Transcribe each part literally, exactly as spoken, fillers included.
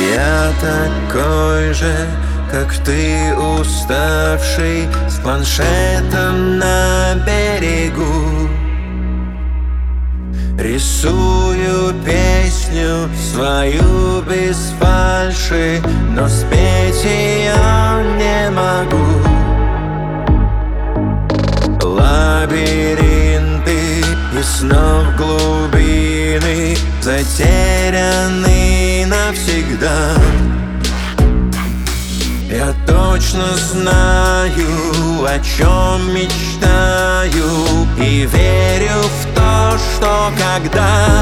Я такой же, как ты, уставший, с планшетом на берегу. Рисую песню свою без фальши, но спеть ее не могу. Лабиринты и снов глубины, затерянный навсегда. Я точно знаю, о чем мечтаю, и верю в то, что когда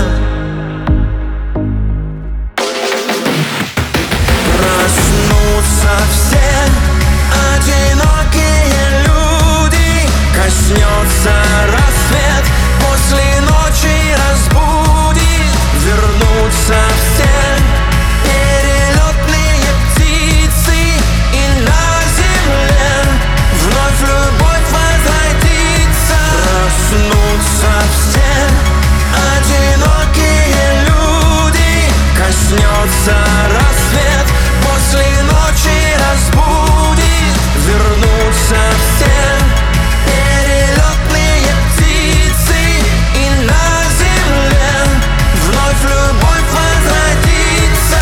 проснутся все одинокие люди, коснется рассвет, после ночи разбудит, вернутся все перелетные птицы, и на земле вновь любовь возродится. Проснутся все одинокие люди, коснется рассвет, после ночи разбудит, вернутся все перелетные птицы, и на земле вновь любовь возродится.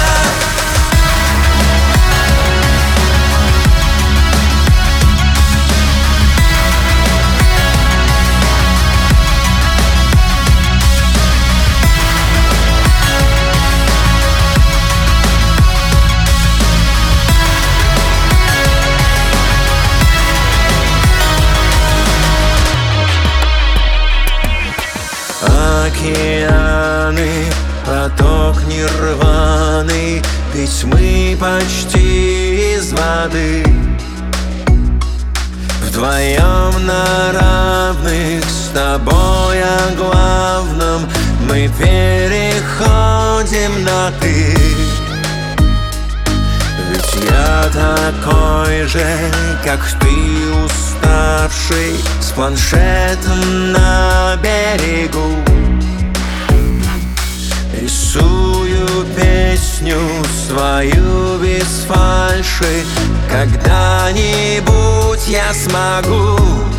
Океаны, поток нирваны, ведь мы почти из воды. Вдвоем на равных с тобой о главном мы переходим на «ты». Ведь я такой же, как ты, уставший, с планшетом на берегу. Рисую песню свою без фальши, когда-нибудь я смогу.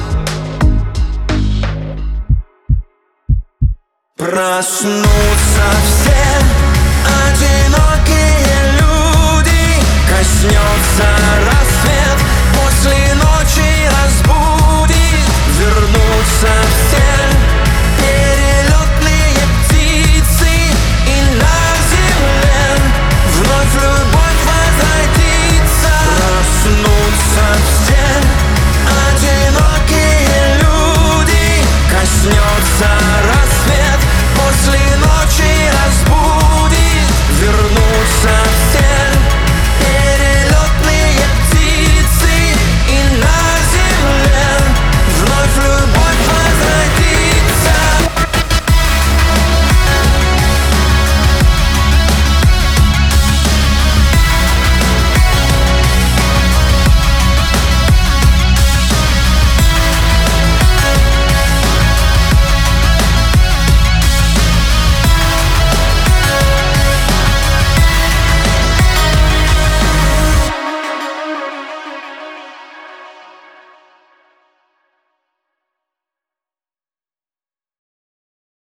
Проснутся все одинокие люди, коснется рассвет.